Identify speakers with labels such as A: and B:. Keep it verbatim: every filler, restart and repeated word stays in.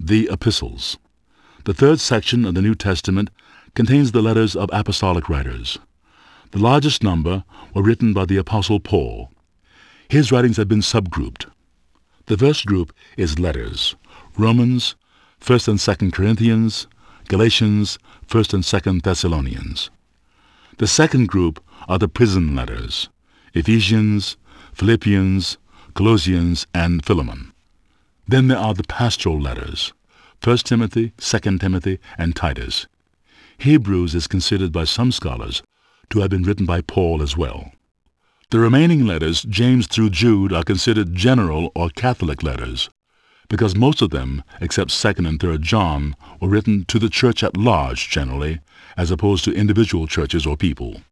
A: The Epistles. The third section of the New Testament contains the letters of apostolic writers. The largest number were written by the Apostle Paul. His writings have been subgrouped. The first group is letters: Romans, First and Second Corinthians, Galatians, First and Second Thessalonians. The second group are the prison letters: Ephesians, Philippians, Colossians, and Philemon. Then there are the pastoral letters: First Timothy, Second Timothy, and Titus. Hebrews is considered by some scholars to have been written by Paul as well. The remaining letters, James through Jude, are considered general or Catholic letters, because most of them, except Second and Third John, were written to the church at large generally, as opposed to individual churches or people.